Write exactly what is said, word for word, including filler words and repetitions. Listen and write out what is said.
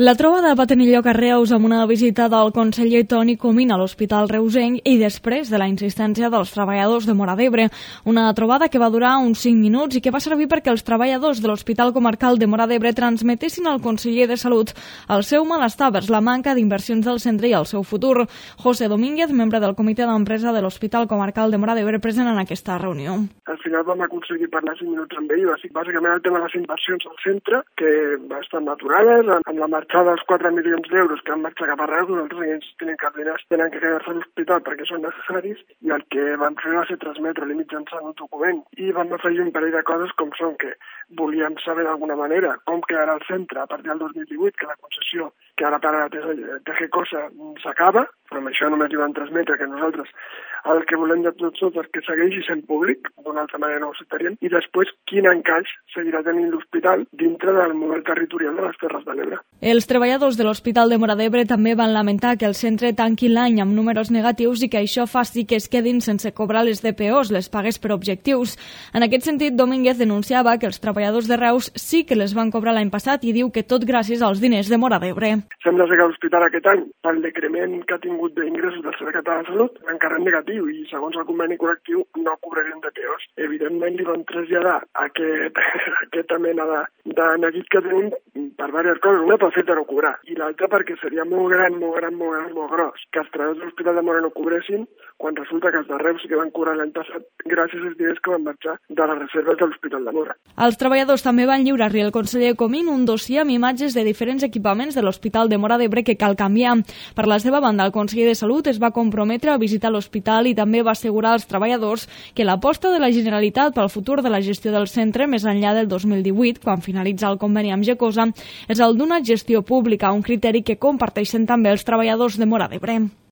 La trobada va tenir lloc a Reus amb una visita del conseller Toni Comín a l'Hospital Reusenc i després de la insistència dels treballadors de Móra d'Ebre. Una trobada que va durar uns cinc minuts i que va servir perquè els treballadors de l'Hospital Comarcal de Móra d'Ebre transmetessin al conseller de Salut el seu malestar vers la manca d'inversions del centre i el seu futur. José Domínguez, membre del comitè d'empresa de l'Hospital Comarcal de Móra d'Ebre, present en aquesta reunió. Al final vam aconseguir parlar cinc minuts amb ell, bàsicament el tema de les inversions al centre, que estan aturades, amb la marxada dels quatre milions d'euros que han marxat cap a Reus, nosaltres ells tenen que diners, tenen que quedar-se a l'hospital perquè són necessaris, i el que vam fer va ser transmetre-li mitjançant un document. I vam afegir un parell de coses com són que volíem saber d'alguna manera com quedarà el centre a partir del dos mil divuit, que la concessió que ara per ara té T G Cosa s'acaba, però amb això només li van transmetre que nosaltres el que volem de tots tots és que segueixi sent públic, d'una altra manera no ho acceptaríem, i després quin encaix seguirà tenint l'hospital dintre del model territorial de les Terres de l'Ebre. Els treballadors de l'Hospital de Móra d'Ebre també van lamentar que el centre tanqui l'any amb números negatius i que això faci que es quedin sense cobrar les D P Os, les pagues per objectius. En aquest sentit, Domínguez denunciava que els treballadors de Reus sí que les van cobrar l'any passat i diu que tot gràcies als diners de Móra d'Ebre. Sembla ser que l'hospital aquest any, pel decrement que ha tingut d'ingressos del Servei Català de Salut, encara en negatiu i segons el conveni col·lectiu no cobrarien D P Os. Evidentment li van traslladar aquest, aquesta mena de, de neguit que tenim per diverses coses. Una pel fet de no cobrar i l'altra perquè seria molt gran, molt gran, molt gran, molt gros que els treballadors de l'Hospital de Móra no cobressin quan resulta que els de Reus sí que van cobrar l'any passat gràcies als diners que van marxar de les reserves de l'Hospital de Móra. Els treballadors també van lliurar-li al conseller Comín un dossier amb imatges de diferents equipaments de l'Hospital de Móra d'Ebre que cal canviar. Per la seva banda, el conseller de Salut es va comprometre a visitar l'hospital i també va assegurar als treballadors que l'aposta de la Generalitat pel futur de la gestió del centre més enllà del dos mil divuit, quan finalitza el conveni amb Gecosa, és el d'una gestió pública, un criteri que comparteixen també els treballadors de Móra d'Ebre.